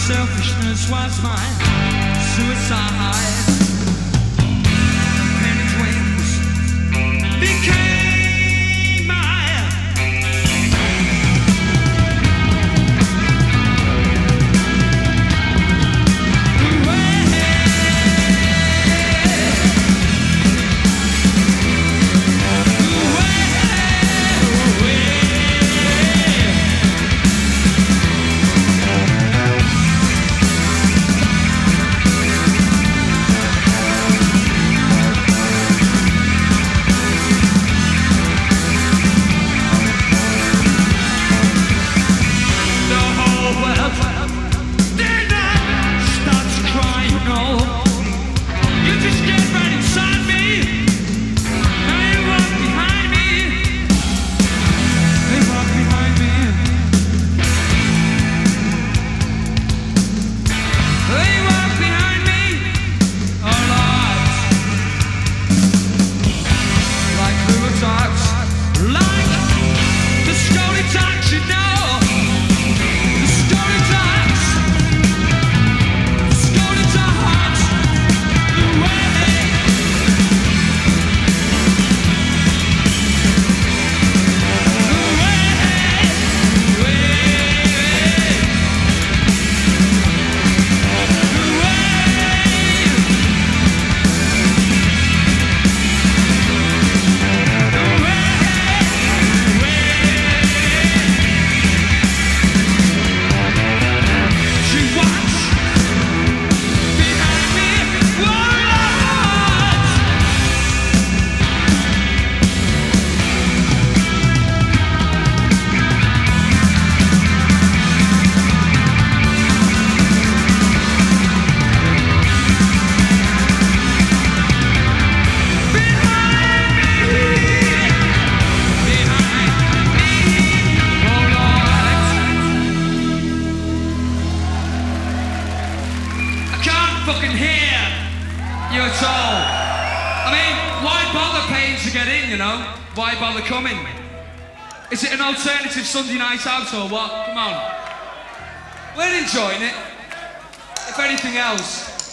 selfishness was my suicide. And its wings became my fucking hear you at all. I mean, why bother paying to get in, you know? Why bother coming? Is it an alternative Sunday night out or what? Come on. We're enjoying it. If anything else.